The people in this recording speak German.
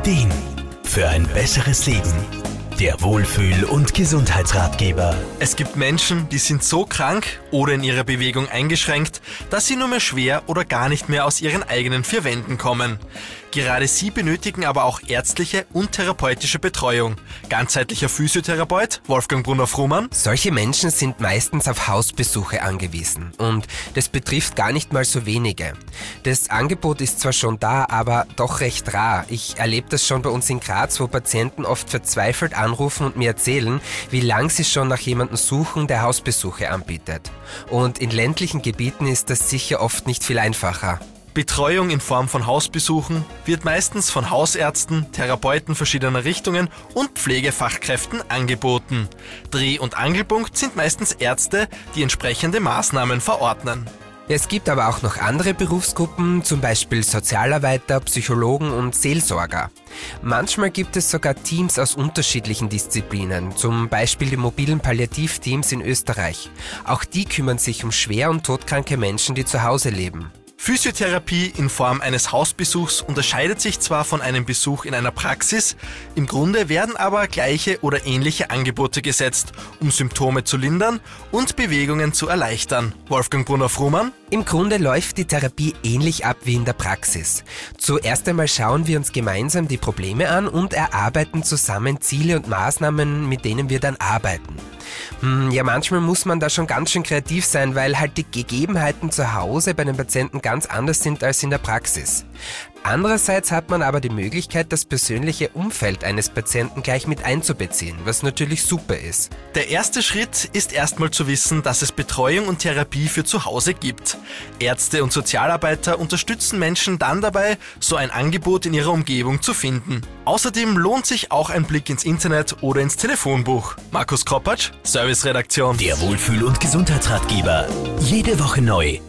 Ideen für ein besseres Leben. Der Wohlfühl- und Gesundheitsratgeber. Es gibt Menschen, die sind so krank oder in ihrer Bewegung eingeschränkt, dass sie nur mehr schwer oder gar nicht mehr aus ihren eigenen vier Wänden kommen. Gerade sie benötigen aber auch ärztliche und therapeutische Betreuung. Ganzheitlicher Physiotherapeut Wolfgang Brunner-Frumann. Solche Menschen sind meistens auf Hausbesuche angewiesen und das betrifft gar nicht mal so wenige. Das Angebot ist zwar schon da, aber doch recht rar. Ich erlebe das schon bei uns in Graz, wo Patienten oft verzweifelt anrufen und mir erzählen, wie lang sie schon nach jemandem suchen, der Hausbesuche anbietet. Und in ländlichen Gebieten ist das sicher oft nicht viel einfacher. Betreuung in Form von Hausbesuchen wird meistens von Hausärzten, Therapeuten verschiedener Richtungen und Pflegefachkräften angeboten. Dreh- und Angelpunkt sind meistens Ärzte, die entsprechende Maßnahmen verordnen. Es gibt aber auch noch andere Berufsgruppen, zum Beispiel Sozialarbeiter, Psychologen und Seelsorger. Manchmal gibt es sogar Teams aus unterschiedlichen Disziplinen, zum Beispiel die mobilen Palliativteams in Österreich. Auch die kümmern sich um schwer und todkranke Menschen, die zu Hause leben. Physiotherapie in Form eines Hausbesuchs unterscheidet sich zwar von einem Besuch in einer Praxis, im Grunde werden aber gleiche oder ähnliche Angebote gesetzt, um Symptome zu lindern und Bewegungen zu erleichtern. Wolfgang Brunner-Frumann. Im Grunde läuft die Therapie ähnlich ab wie in der Praxis. Zuerst einmal schauen wir uns gemeinsam die Probleme an und erarbeiten zusammen Ziele und Maßnahmen, mit denen wir dann arbeiten. Ja, manchmal muss man da schon ganz schön kreativ sein, weil halt die Gegebenheiten zu Hause bei den Patienten ganz anders sind als in der Praxis. Andererseits hat man aber die Möglichkeit, das persönliche Umfeld eines Patienten gleich mit einzubeziehen, was natürlich super ist. Der erste Schritt ist erstmal zu wissen, dass es Betreuung und Therapie für zu Hause gibt. Ärzte und Sozialarbeiter unterstützen Menschen dann dabei, so ein Angebot in ihrer Umgebung zu finden. Außerdem lohnt sich auch ein Blick ins Internet oder ins Telefonbuch. Markus Kropatsch, Serviceredaktion. Der Wohlfühl- und Gesundheitsratgeber. Jede Woche neu.